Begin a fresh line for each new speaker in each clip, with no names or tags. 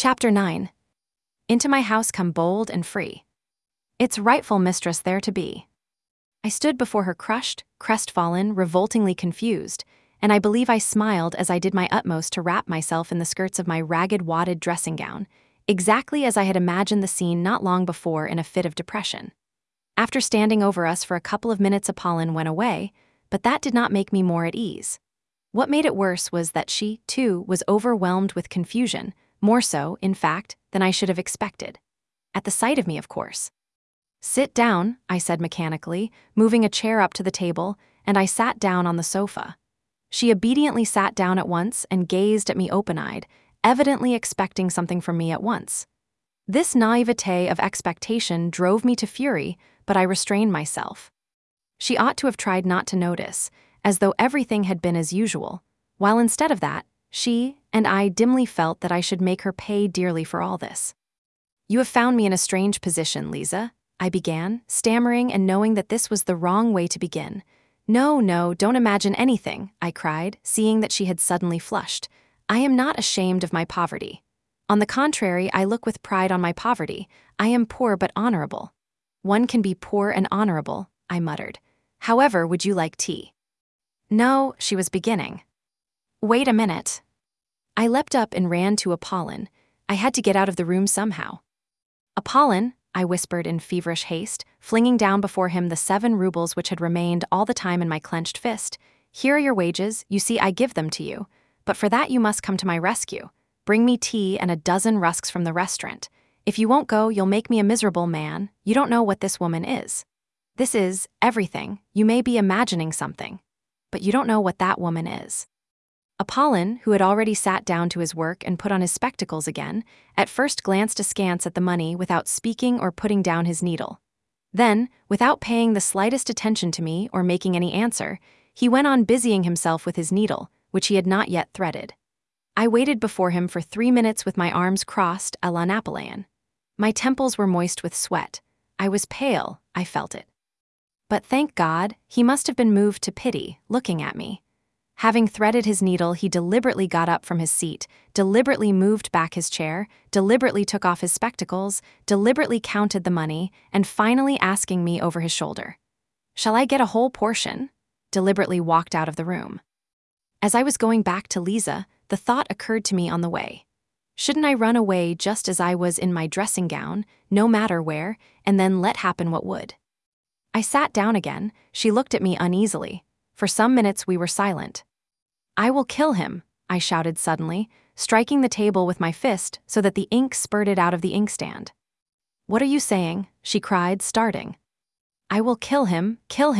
Chapter 9. Into my house come bold and free. Its rightful mistress there to be. I stood before her crushed, crestfallen, revoltingly confused, and I believe I smiled as I did my utmost to wrap myself in the skirts of my ragged wadded dressing gown, exactly as I had imagined the scene not long before in a fit of depression. After standing over us for a couple of minutes, Apollon went away, but that did not make me more at ease. What made it worse was that she, too, was overwhelmed with confusion, more so, in fact, than I should have expected. At the sight of me, of course. "Sit down," I said mechanically, moving a chair up to the table, and I sat down on the sofa. She obediently sat down at once and gazed at me open-eyed, evidently expecting something from me at once. This naivete of expectation drove me to fury, but I restrained myself. She ought to have tried not to notice, as though everything had been as usual, while instead of that, she and I dimly felt that I should make her pay dearly for all this. "You have found me in a strange position, Lisa," I began, stammering and knowing that this was the wrong way to begin. No, don't imagine anything," I cried, seeing that she had suddenly flushed. "I am not ashamed of my poverty. On the contrary, I look with pride on my poverty. I am poor but honorable." "One can be poor and honorable," I muttered. "However, would you like tea?" "No," she was beginning. "Wait a minute." I leapt up and ran to Apollon. I had to get out of the room somehow. "Apollon," I whispered in feverish haste, flinging down before him the 7 rubles which had remained all the time in my clenched fist. "Here are your wages, you see I give them to you. But for that you must come to my rescue. Bring me tea and a dozen rusks from the restaurant. If you won't go, you'll make me a miserable man. You don't know what this woman is. This is everything. You may be imagining something, but you don't know what that woman is." Apollon, who had already sat down to his work and put on his spectacles again, at first glanced askance at the money without speaking or putting down his needle. Then, without paying the slightest attention to me or making any answer, he went on busying himself with his needle, which he had not yet threaded. I waited before him for 3 minutes with my arms crossed à la Napoleon. My temples were moist with sweat. I was pale, I felt it. But thank God, he must have been moved to pity, looking at me. Having threaded his needle, he deliberately got up from his seat, deliberately moved back his chair, deliberately took off his spectacles, deliberately counted the money, and finally asking me over his shoulder, "Shall I get a whole portion?" deliberately walked out of the room. As I was going back to Lisa, the thought occurred to me on the way. Shouldn't I run away just as I was in my dressing gown, no matter where, and then let happen what would? I sat down again. She looked at me uneasily. For some minutes we were silent. "I will kill him," I shouted suddenly, striking the table with my fist so that the ink spurted out of the inkstand. "What are you saying?" she cried, starting. "I will kill him,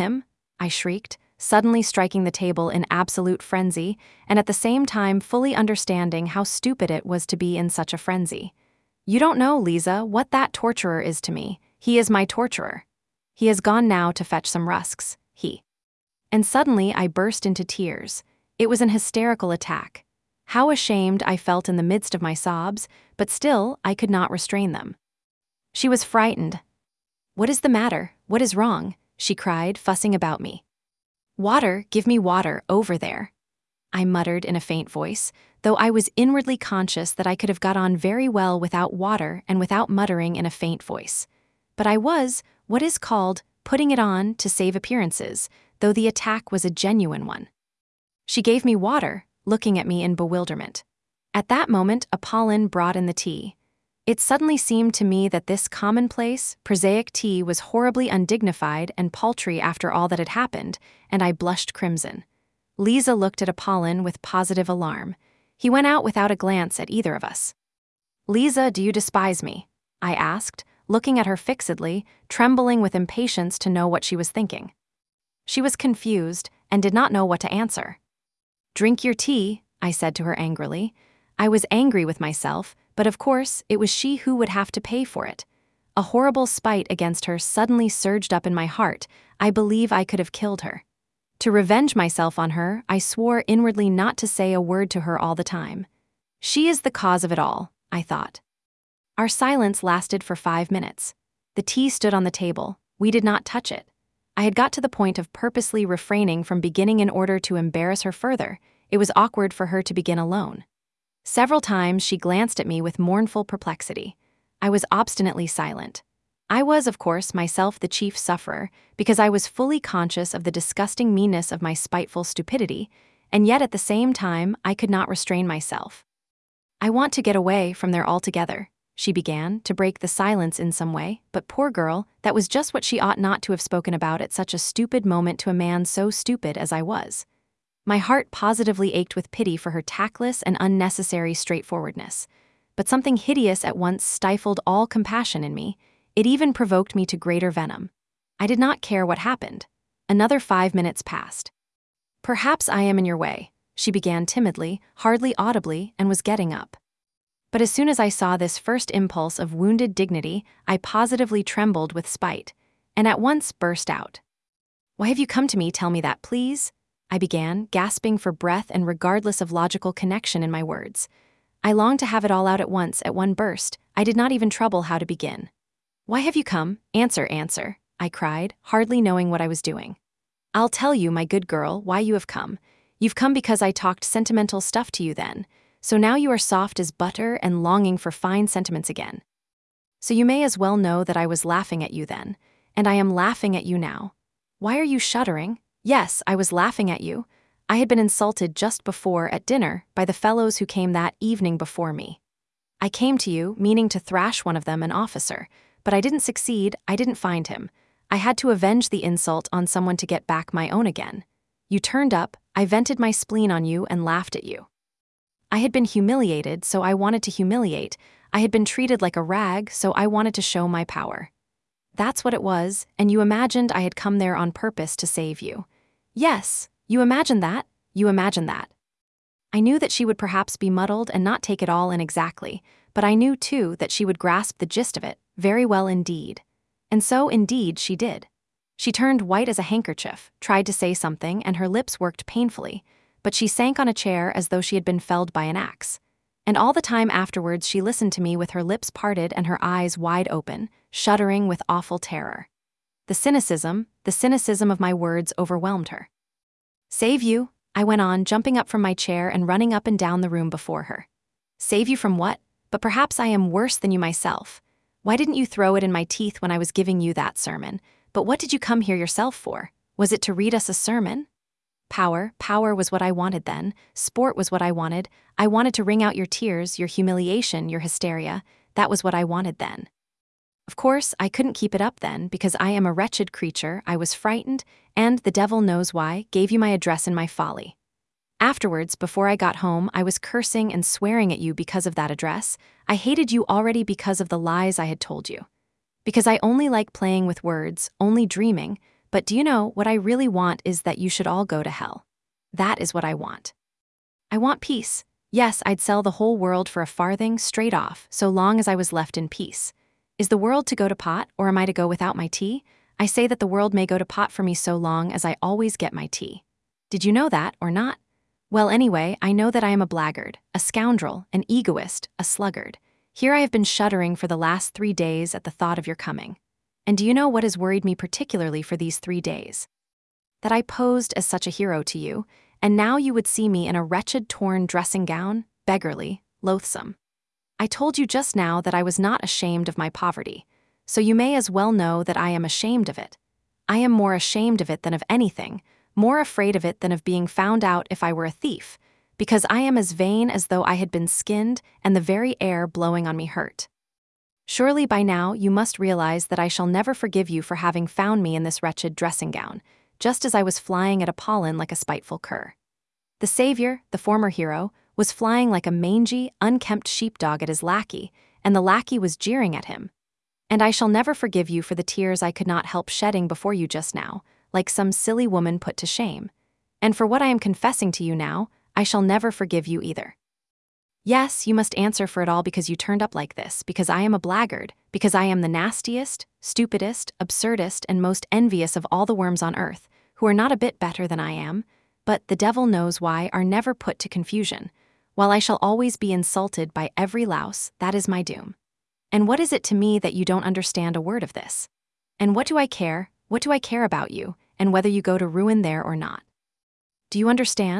I shrieked, suddenly striking the table in absolute frenzy, and at the same time fully understanding how stupid it was to be in such a frenzy. "You don't know, Lisa, what that torturer is to me. He is my torturer. He has gone now to fetch some rusks, he." And suddenly I burst into tears. It was an hysterical attack. How ashamed I felt in the midst of my sobs, but still I could not restrain them. She was frightened. "What is the matter? What is wrong?" she cried, fussing about me. "Water, give me water, over there," I muttered in a faint voice, though I was inwardly conscious that I could have got on very well without water and without muttering in a faint voice. But I was, what is called, putting it on to save appearances, though the attack was a genuine one. She gave me water, looking at me in bewilderment. At that moment, Apollon brought in the tea. It suddenly seemed to me that this commonplace, prosaic tea was horribly undignified and paltry after all that had happened, and I blushed crimson. Lisa looked at Apollon with positive alarm. He went out without a glance at either of us. "Lisa, do you despise me?" I asked, looking at her fixedly, trembling with impatience to know what she was thinking. She was confused and did not know what to answer. "Drink your tea," I said to her angrily. I was angry with myself, but of course it was she who would have to pay for it. A horrible spite against her suddenly surged up in my heart. I believe I could have killed her. To revenge myself on her, I swore inwardly not to say a word to her all the time. She is the cause of it all, I thought. Our silence lasted for 5 minutes. The tea stood on the table. We did not touch it. I had got to the point of purposely refraining from beginning in order to embarrass her further. It was awkward for her to begin alone. Several times she glanced at me with mournful perplexity. I was obstinately silent. I was, of course, myself the chief sufferer, because I was fully conscious of the disgusting meanness of my spiteful stupidity, and yet at the same time I could not restrain myself. "I want to get away from there altogether," she began, to break the silence in some way, but poor girl, that was just what she ought not to have spoken about at such a stupid moment to a man so stupid as I was. My heart positively ached with pity for her tactless and unnecessary straightforwardness, but something hideous at once stifled all compassion in me. It even provoked me to greater venom. I did not care what happened. Another 5 minutes passed. "Perhaps I am in your way," she began timidly, hardly audibly, and was getting up. But as soon as I saw this first impulse of wounded dignity, I positively trembled with spite, and at once burst out. "Why have you come to me? Tell me that, please," I began, gasping for breath and regardless of logical connection in my words. I longed to have it all out at once, at one burst. I did not even trouble how to begin. "Why have you come? Answer, answer," I cried, hardly knowing what I was doing. "I'll tell you, my good girl, why you have come. You've come because I talked sentimental stuff to you then, so now you are soft as butter and longing for fine sentiments again. So you may as well know that I was laughing at you then, and I am laughing at you now. Why are you shuddering? Yes, I was laughing at you. I had been insulted just before, at dinner, by the fellows who came that evening before me. I came to you, meaning to thrash one of them, an officer, but I didn't succeed. I didn't find him. I had to avenge the insult on someone to get back my own again. You turned up, I vented my spleen on you and laughed at you. I had been humiliated, so I wanted to humiliate. I had been treated like a rag, so I wanted to show my power. That's what it was, and you imagined I had come there on purpose to save you. Yes, you imagined that. You imagined that. I knew that she would perhaps be muddled and not take it all in exactly, but I knew, too, that she would grasp the gist of it very well indeed. And so, indeed, she did. She turned white as a handkerchief, tried to say something, and her lips worked painfully, but she sank on a chair as though she had been felled by an axe. And all the time afterwards she listened to me with her lips parted and her eyes wide open, shuddering with awful terror. The cynicism of my words overwhelmed her. "Save you," I went on, jumping up from my chair and running up and down the room before her. "Save you from what? But perhaps I am worse than you myself. Why didn't you throw it in my teeth when I was giving you that sermon? But what did you come here yourself for? Was it to read us a sermon? Power was what I wanted then. Sport was what I wanted. I wanted to wring out your tears, your humiliation, your hysteria. That was what I wanted then. Of course, I couldn't keep it up then, because I am a wretched creature. I was frightened, and, the devil knows why, gave you my address in my folly. Afterwards, before I got home, I was cursing and swearing at you because of that address. I hated you already because of the lies I had told you. Because I only like playing with words, only dreaming, but do you know, what I really want is that you should all go to hell. That is what I want. I want peace. Yes, I'd sell the whole world for a farthing, straight off, so long as I was left in peace. Is the world to go to pot, or am I to go without my tea? I say that the world may go to pot for me so long as I always get my tea. Did you know that, or not? Well, anyway, I know that I am a blackguard, a scoundrel, an egoist, a sluggard. Here I have been shuddering for the last 3 days at the thought of your coming. And do you know what has worried me particularly for these 3 days? That I posed as such a hero to you, and now you would see me in a wretched torn dressing gown, beggarly, loathsome. I told you just now that I was not ashamed of my poverty, so you may as well know that I am ashamed of it. I am more ashamed of it than of anything, more afraid of it than of being found out if I were a thief, because I am as vain as though I had been skinned and the very air blowing on me hurt. Surely by now you must realize that I shall never forgive you for having found me in this wretched dressing gown, just as I was flying at Apollon like a spiteful cur. The savior, the former hero, was flying like a mangy, unkempt sheepdog at his lackey, and the lackey was jeering at him. And I shall never forgive you for the tears I could not help shedding before you just now, like some silly woman put to shame. And for what I am confessing to you now, I shall never forgive you either. Yes, you must answer for it all because you turned up like this, because I am a blackguard, because I am the nastiest, stupidest, absurdest, and most envious of all the worms on earth, who are not a bit better than I am, but, the devil knows why, are never put to confusion. While I shall always be insulted by every louse, that is my doom. And what is it to me that you don't understand a word of this? And what do I care? What do I care about you, and whether you go to ruin there or not? Do you understand?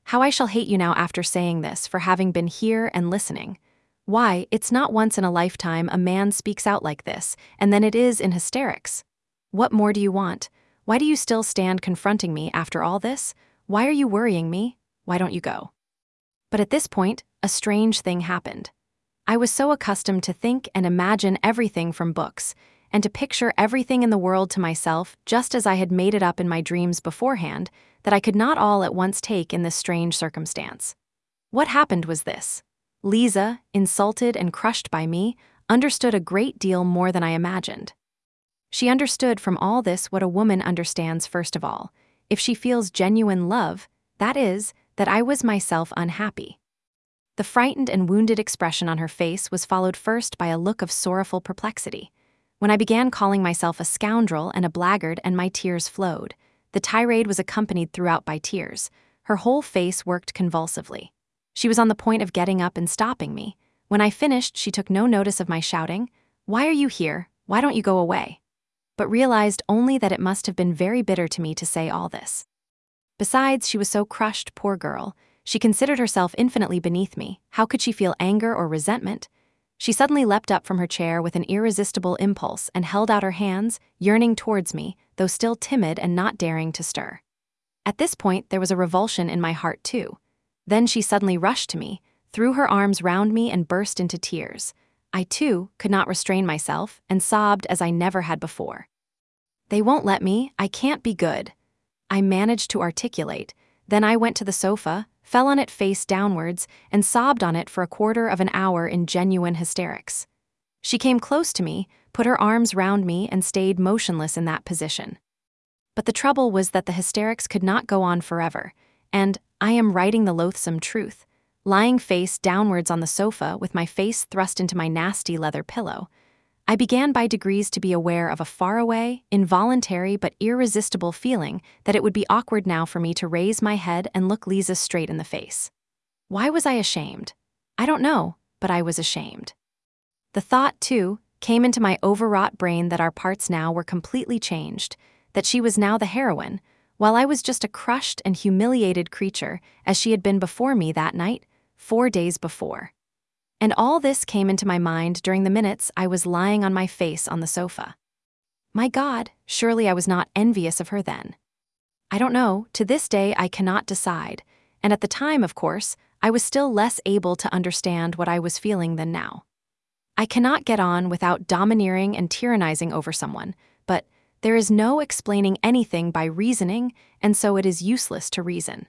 How I shall hate you now after saying this for having been here and listening. Why, it's not once in a lifetime a man speaks out like this, and then it is in hysterics. What more do you want? Why do you still stand confronting me after all this? Why are you worrying me? Why don't you go? But at this point, a strange thing happened. I was so accustomed to think and imagine everything from books, and to picture everything in the world to myself just as I had made it up in my dreams beforehand, that I could not all at once take in this strange circumstance. What happened was this. Liza, insulted and crushed by me, understood a great deal more than I imagined. She understood from all this what a woman understands first of all. If she feels genuine love, that is, that I was myself unhappy. The frightened and wounded expression on her face was followed first by a look of sorrowful perplexity. When I began calling myself a scoundrel and a blackguard and my tears flowed, the tirade was accompanied throughout by tears. Her whole face worked convulsively. She was on the point of getting up and stopping me. When I finished, she took no notice of my shouting, "Why are you here? Why don't you go away?" But realized only that it must have been very bitter to me to say all this. Besides, she was so crushed, poor girl. She considered herself infinitely beneath me. How could she feel anger or resentment? She suddenly leapt up from her chair with an irresistible impulse and held out her hands, yearning towards me, though still timid and not daring to stir. At this point, there was a revulsion in my heart too. Then she suddenly rushed to me, threw her arms round me and burst into tears. I, too, could not restrain myself and sobbed as I never had before. "They won't let me, I can't be good," I managed to articulate. Then I went to the sofa, fell on it face downwards, and sobbed on it for a quarter of an hour in genuine hysterics. She came close to me, put her arms round me, and stayed motionless in that position. But the trouble was that the hysterics could not go on forever, and I am writing the loathsome truth. Lying face downwards on the sofa with my face thrust into my nasty leather pillow, I began by degrees to be aware of a faraway, involuntary but irresistible feeling that it would be awkward now for me to raise my head and look Liza straight in the face. Why was I ashamed? I don't know, but I was ashamed. The thought, too, came into my overwrought brain that our parts now were completely changed, that she was now the heroine, while I was just a crushed and humiliated creature as she had been before me that night, 4 days before. And all this came into my mind during the minutes I was lying on my face on the sofa. My God, surely I was not envious of her then. I don't know, to this day I cannot decide, and at the time, of course, I was still less able to understand what I was feeling than now. I cannot get on without domineering and tyrannizing over someone, but there is no explaining anything by reasoning, and so it is useless to reason.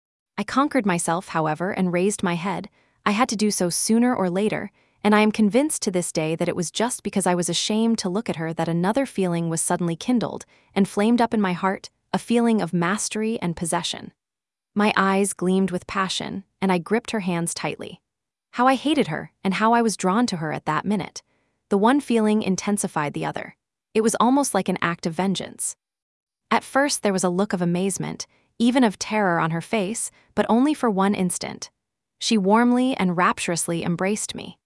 I conquered myself, however, and raised my head. I had to do so sooner or later, and I am convinced to this day that it was just because I was ashamed to look at her that another feeling was suddenly kindled and flamed up in my heart, a feeling of mastery and possession. My eyes gleamed with passion, and I gripped her hands tightly. How I hated her, and how I was drawn to her at that minute. The one feeling intensified the other. It was almost like an act of vengeance. At first there was a look of amazement, even of terror on her face, but only for one instant. She warmly and rapturously embraced me.